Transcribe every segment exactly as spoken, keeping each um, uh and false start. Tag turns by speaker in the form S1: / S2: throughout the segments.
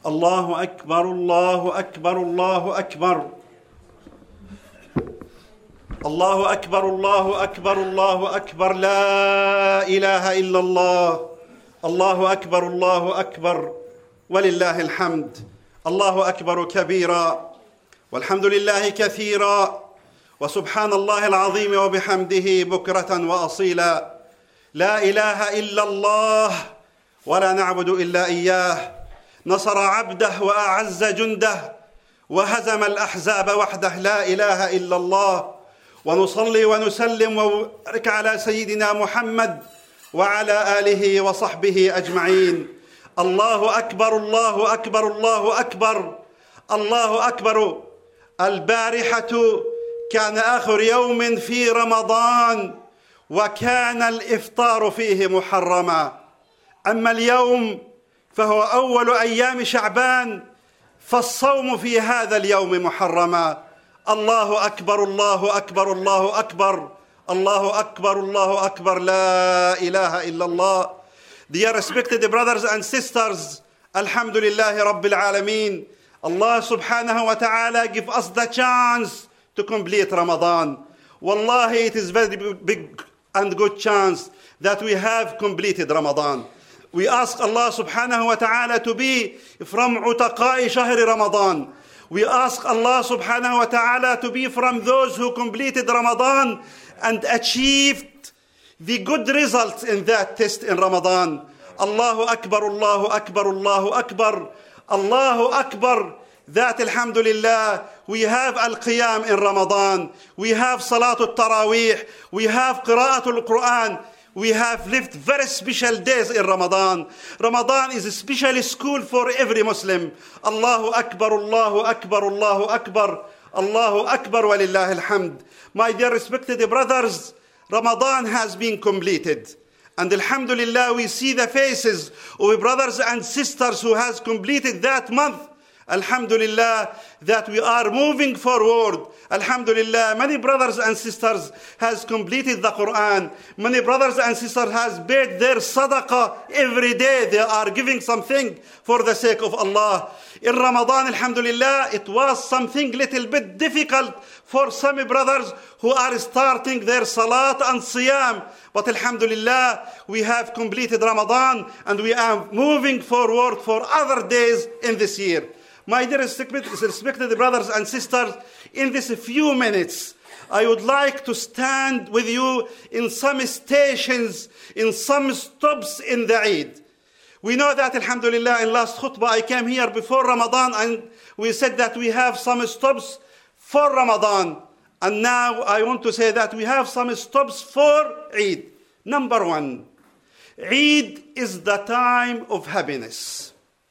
S1: الله أكبر الله أكبر الله أكبر الله أكبر الله أكبر الله أكبر لا إله إلا الله الله أكبر الله أكبر ولله الحمد الله أكبر كبيرا والحمد لله كثيرا وسبحان الله العظيم وبحمده بكرة وأصيلا لا إله إلا الله ولا نعبد إلا إياه نصر عبده وأعز جنده وهزم الأحزاب وحده لا إله إلا الله ونصلي ونسلم ونبارك على سيدنا محمد وعلى آله وصحبه أجمعين الله أكبر الله أكبر الله أكبر الله أكبر البارحة كان آخر يوم في رمضان وكان الإفطار فيه محرما أما اليوم فهو أول أيام شعبان فالصوم في هذا اليوم محرما الله أكبر الله أكبر الله أكبر الله أكبر الله أكبر لا إله إلا الله. Dear respected brothers and sisters, Alhamdulillah Rabbil Alameen, Allah subhanahu wa ta'ala give us the chance to complete Ramadan. Wallahi, it is very big and good chance that we have completed Ramadan. We ask Allah subhanahu wa ta'ala to be from utaqa'i shahri Ramadan. We ask Allah subhanahu wa ta'ala to be from those who completed Ramadan and achieved the good results in that test in Ramadan. Allahu Akbar, Allahu Akbar, Allahu Akbar, Allahu Akbar. That alhamdulillah, we have al-qiyam in Ramadan. We have salatul tarawih. We have qira'atul Quran. We have lived very special days in Ramadan. Ramadan is a special school for every Muslim. Allahu Akbar, Allahu Akbar, Allahu Akbar, Allahu Akbar, walillah alhamd. My dear respected brothers, Ramadan has been completed. And alhamdulillah, we see the faces of brothers and sisters who has completed that month. Alhamdulillah, that we are moving forward. Alhamdulillah, many brothers and sisters has completed the Quran. Many brothers and sisters has paid their sadaqah every day. They are giving something for the sake of Allah. In Ramadan, alhamdulillah, it was something little bit difficult for some brothers who are starting their salat and siyam. But alhamdulillah, we have completed Ramadan and we are moving forward for other days in this year. My dear respected brothers and sisters, in these few minutes, I would like to stand with you in some stations, in some stops in the Eid. We know that, alhamdulillah, in last khutbah I came here before Ramadan and we said that we have some stops for Ramadan. And now I want to say that we have some stops for Eid. Number one, Eid is the time of happiness.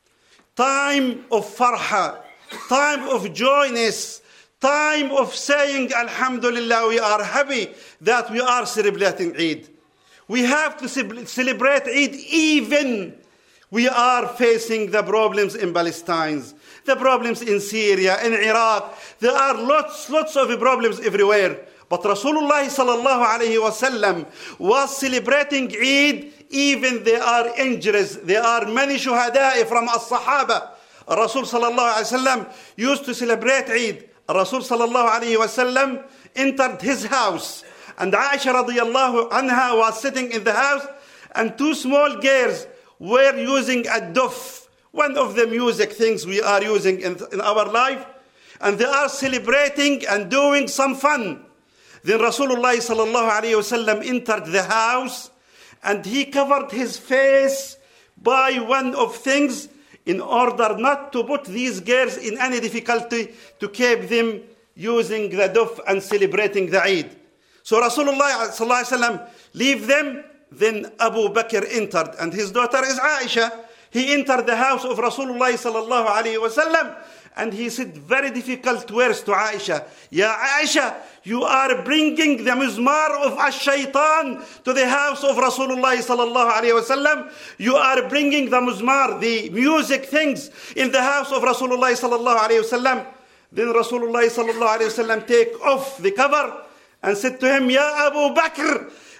S1: Time of farha, time of joyness, time of saying, alhamdulillah, we are happy that we are celebrating Eid. We have to celebrate Eid even we are facing the problems in Palestine, the problems in Syria, in Iraq. There are lots, lots of problems everywhere. But Rasulullah sallallahu alayhi wa sallam was celebrating Eid even there are injuries. There are many shuhada from as-sahaba. Rasul sallallahu alayhi wa sallam used to celebrate Eid. Rasul sallallahu alayhi wa sallam entered his house. And Aisha radiyallahu anha was sitting in the house. And two small girls were using a duf. One of the music things we are using in, in our life. And they are celebrating and doing some fun. Then Rasulullah sallallahu alayhi wa sallam entered the house and he covered his face by one of things in order not to put these girls in any difficulty to keep them using the duf and celebrating the Eid. So Rasulullah sallallahu alayhi wa sallam leave them. Then Abu Bakr entered and his daughter is Aisha. He entered the house of Rasulullah sallallahu alayhi wa sallam and he said very difficult words to Aisha. Ya Aisha, you are bringing the mizmar of ash-shaytan to the house of Rasulullah sallallahu alayhi wa sallam. You are bringing the mizmar, the music things in the house of Rasulullah sallallahu alayhi wa sallam. Then Rasulullah sallallahu alayhi wa sallam take off the cover and said to him, Ya Abu Bakr,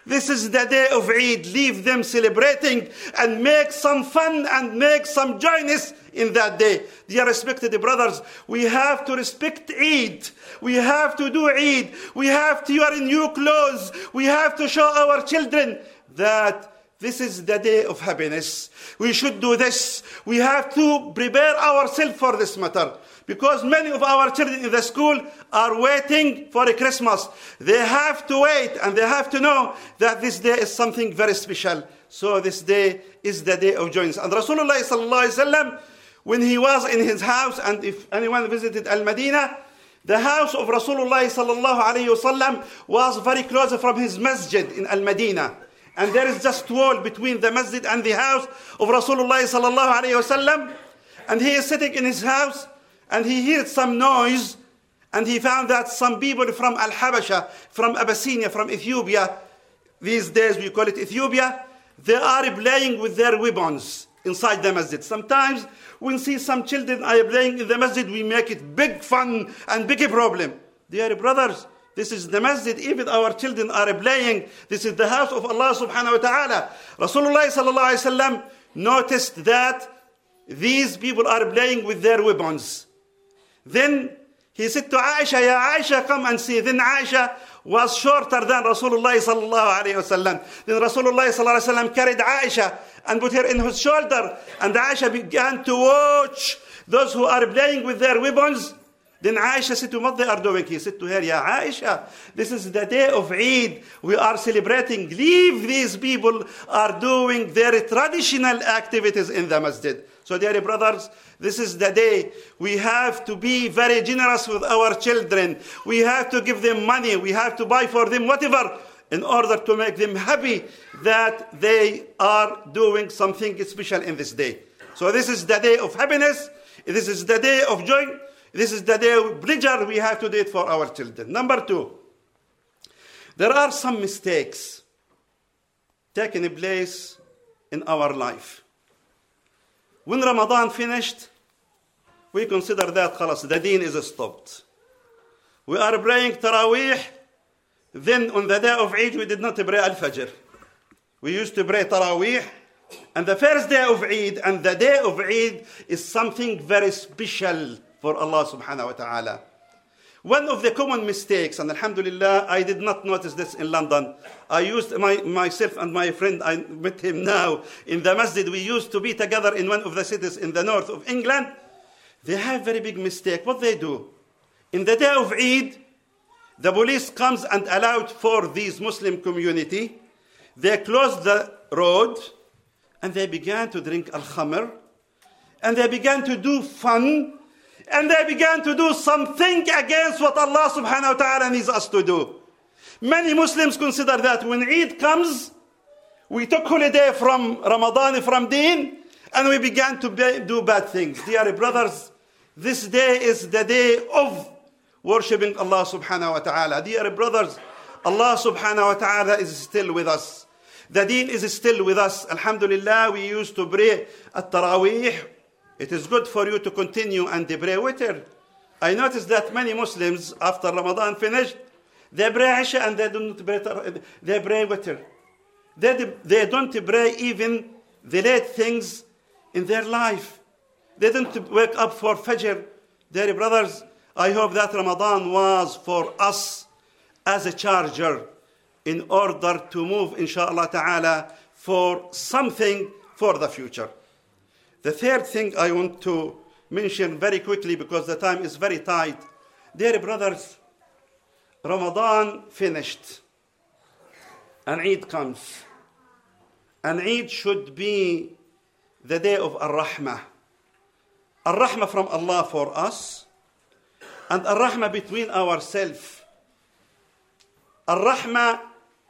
S1: This is the day of Eid. Leave them celebrating and make some fun and make some joyness in that day. Dear respected brothers, we have to respect Eid. We have to do Eid. We have to wear new clothes. We have to show our children that this is the day of happiness. We should do this. We have to prepare ourselves for this matter. Because many of our children in the school are waiting for a Christmas. They have to wait and they have to know that this day is something very special. So this day is the day of joy. And Rasulullah sallallahu alaihi wasallam, when he was in his house, and if anyone visited Al-Madinah, the house of Rasulullah sallallahu alaihi wasallam was very close from his masjid in Al-Madinah. And there is just wall between the masjid and the house of Rasulullah sallallahu alaihi wasallam. And he is sitting in his house and he heard some noise and he found that some people from Al-Habasha, from Abyssinia, from Ethiopia, these days we call it Ethiopia, they are playing with their weapons inside the masjid. Sometimes when we see some children are playing in the masjid, we make it big fun and big problem. Dear brothers, this is the masjid. Even our children are playing. This is the house of Allah subhanahu wa ta'ala. Rasulullah sallallahu alayhi wa sallam noticed that these people are playing with their weapons. Then he said to Aisha, Ya Aisha, come and see. Then Aisha was shorter than Rasulullah sallallahu alayhi wa sallam. Then Rasulullah sallallahu alayhi wa sallam carried Aisha and put her in his shoulder. And Aisha began to watch those who are playing with their weapons. Then Aisha said to him, what they are doing? He said to her, Ya Aisha, this is the day of Eid. We are celebrating. Leave these people are doing their traditional activities in the masjid. So dear brothers, this is the day. We have to be very generous with our children. We have to give them money. We have to buy for them whatever in order to make them happy that they are doing something special in this day. So this is the day of happiness. This is the day of joy. This is the day of pleasure. We have to do it for our children. Number two, there are some mistakes taking place in our life. When Ramadan finished, we consider that خلاص, the deen is stopped. We are praying Taraweeh. Then on the day of Eid, we did not pray Al-Fajr. We used to pray Taraweeh. And the first day of Eid and the day of Eid is something very special for Allah subhanahu wa ta'ala. One of the common mistakes, and alhamdulillah, I did not notice this in London. I used, my, myself and my friend, I met him now in the masjid. We used to be together in one of the cities in the north of England. They have very big mistake. What they do? In the day of Eid, the police comes and allowed for this Muslim community. They closed the road and they began to drink al-khamr and they began to do fun. And they began to do something against what Allah subhanahu wa ta'ala needs us to do. Many Muslims consider that when Eid comes, we took holiday from Ramadan, from Deen, and we began to be, do bad things. Dear brothers, this day is the day of worshipping Allah subhanahu wa ta'ala. Dear brothers, Allah subhanahu wa ta'ala is still with us. The Deen is still with us. Alhamdulillah, we used to pray at Taraweeh. It is good for you to continue and pray witr. I noticed that many Muslims, after Ramadan finished, they pray Isha and they don't pray, they pray witr. They, they don't pray even the late things in their life. They don't wake up for Fajr. Dear brothers, I hope that Ramadan was for us as a charger in order to move, inshallah ta'ala, for something for the future. The third thing I want to mention very quickly because the time is very tight. Dear brothers, Ramadan finished and Eid comes. And Eid should be the day of Ar-Rahmah. Ar-Rahmah from Allah for us and Ar-Rahmah between ourselves. Ar-Rahmah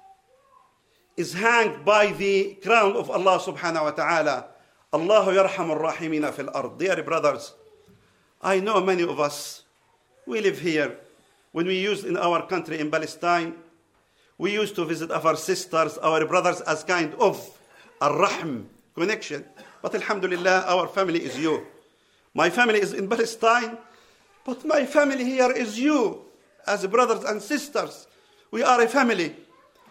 S1: is hanged by the crown of Allah subhanahu wa ta'ala. Allahu yarhamur rahimina fil ard. Dear brothers, I know many of us, we live here. When we used in our country in Palestine, we used to visit our sisters, our brothers as kind of ar-rahm, connection. But alhamdulillah, our family is you. My family is in Palestine, but my family here is you. As brothers and sisters, we are a family.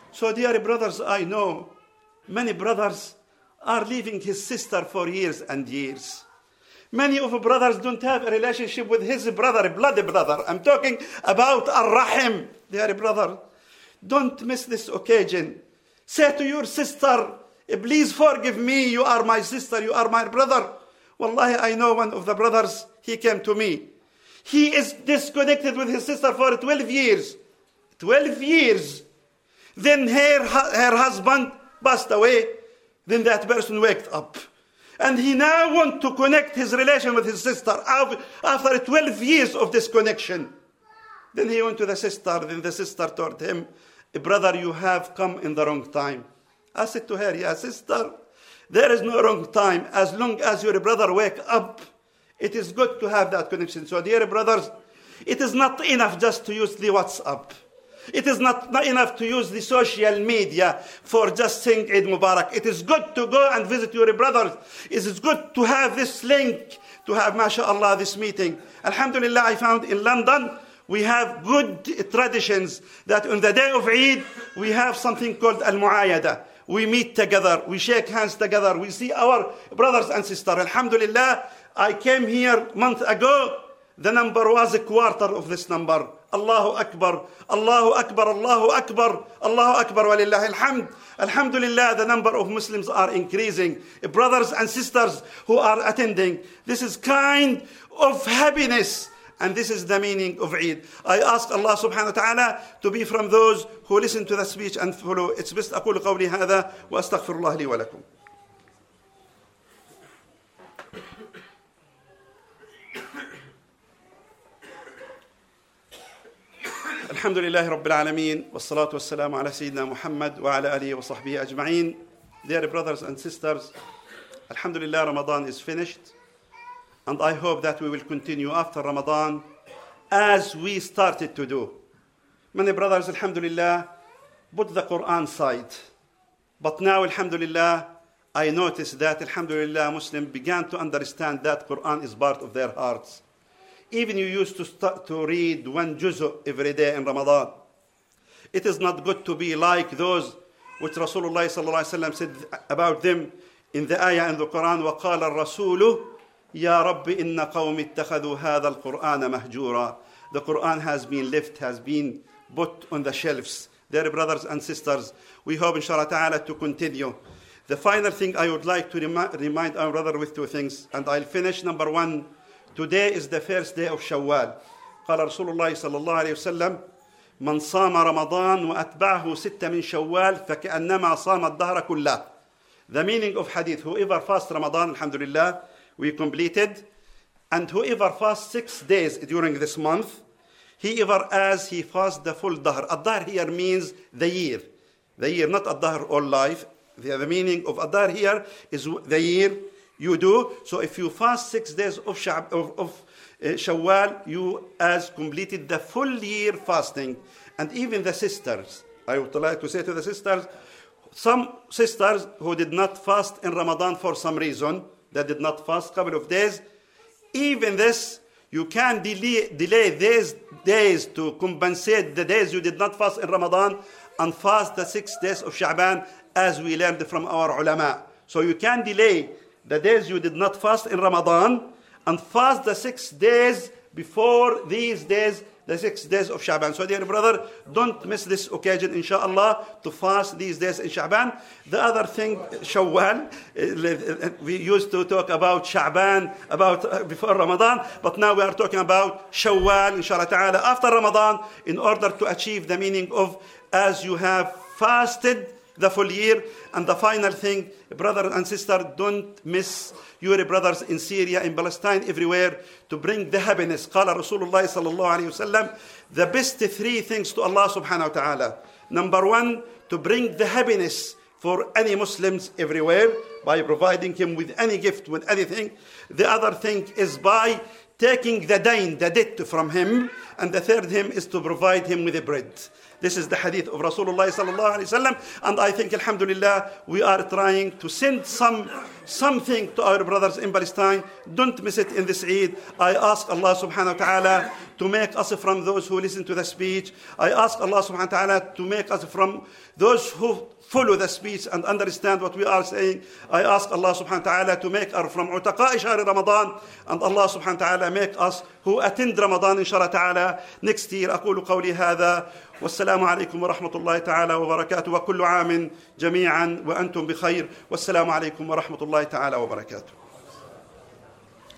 S1: So dear brothers, I know many brothers are leaving his sister for years and years. Many of the brothers don't have a relationship with his brother, blood brother. I'm talking about Ar-Rahim, dear brother. Don't miss this occasion. Say to your sister, please forgive me, you are my sister, you are my brother. Wallahi, I know one of the brothers, he came to me. He is disconnected with his sister for twelve years. twelve years. Then her, her husband passed away. Then that person waked up. And he now wants to connect his relation with his sister after twelve years of disconnection. Then he went to the sister. Then the sister told him, brother, you have come in the wrong time. I said to her, yeah, sister, there is no wrong time. As long as your brother wake up, it is good to have that connection. So dear brothers, it is not enough just to use the WhatsApp. It is not, not enough to use the social media for just saying Eid Mubarak. It is good to go and visit your brothers. It is good to have this link, to have, mashallah, this meeting. Alhamdulillah, I found in London, we have good traditions that on the day of Eid, we have something called Al-Mu'ayada. We meet together, we shake hands together, we see our brothers and sisters. Alhamdulillah, I came here a month ago, the number was a quarter of this number. Allahu Akbar, Allahu Akbar, Allahu Akbar, Allahu Akbar, walillahi alhamd. Alhamdulillah, the number of Muslims are increasing. Brothers and sisters who are attending, this is kind of happiness. And this is the meaning of Eid. I ask Allah subhanahu wa ta'ala to be from those who listen to the speech and follow. It's best أقول قولي هذا وأستغفر الله لي ولكم. الحمد لله رب العالمين والصلاة والسلام على سيدنا محمد وعلى آله وصحبه أجمعين. Dear brothers and sisters, Alhamdulillah, Ramadan is finished. And I hope that we will continue after Ramadan as we started to do. Many brothers, alhamdulillah, put the Quran aside. But now, alhamdulillah, I noticed that, alhamdulillah, Muslims began to understand that Quran is part of their hearts. Even you used to start to read one juzu every day in Ramadan. It is not good to be like those which Rasulullah sallallahu alaihi wasallam said about them in the ayah in the Quran, وَقَالَ الرَّسُولُ يا رب إن قوم اتخذوا هذا القرآن مهجورا. The Quran has been left, has been put on the shelves. Dear brothers and sisters, we hope inshallah ta'ala to continue. The final thing I would like to remi- remind our brother with two things, and I'll finish. Number one, today is the first day of Shawwal. قال رسول الله صلى الله عليه وسلم من صام رمضان وأتبعه ستة من شوال فكأنما صام الدهر كله. The meaning of hadith, whoever fasts Ramadan, alhamdulillah, we completed, and whoever fasts six days during this month, he ever as he fasts the full dahr. Ad-dahr here means the year. The year, not ad-dahr all life. The, the meaning of ad-dahr here is the year you do. So if you fast six days of, Shab, of, of uh, Shawwal, you as completed the full year fasting. And even the sisters, I would like to say to the sisters, some sisters who did not fast in Ramadan for some reason, that did not fast a couple of days, even this, you can delay, delay these days to compensate the days you did not fast in Ramadan and fast the six days of Sha'ban as we learned from our ulama. So you can delay the days you did not fast in Ramadan and fast the six days before these days, the six days of Sha'ban. So dear brother, don't miss this occasion, inshallah, to fast these days in Sha'ban. The other thing, Shawwal, we used to talk about Sha'ban, about before Ramadan, but now we are talking about Shawwal, inshallah ta'ala, after Ramadan, in order to achieve the meaning of as you have fasted the full year. And the final thing, brother and sister, don't miss your brothers in Syria, in Palestine, everywhere, to bring the happiness. قال رسول الله صلى الله عليه وسلم, the best three things to Allah subhanahu wa ta'ala. Number one, to bring the happiness for any Muslims everywhere by providing him with any gift, with anything. The other thing is by taking the dain, the debt from him. And the third him is to provide him with a bread. This is the hadith of Rasulullah sallallahu alaihi wasallam, and I think, alhamdulillah, we are trying to send some something to our brothers in Palestine. Don't miss it in this Eid. I ask Allah subhanahu wa ta'ala to make us from those who listen to the speech. I ask Allah subhanahu wa ta'ala to make us from those who follow the speech and understand what we are saying. I ask Allah subhanahu wa ta'ala to make us from عتقاء شهر Ramadan, and Allah subhanahu wa ta'ala make us who attend Ramadan inshallah ta'ala next year. أقول قولي هذا والسلام عليكم ورحمة الله تعالى وبركاته وكل عام جميعا وأنتم بخير والسلام عليكم ورحمة الله تعالى وبركاته.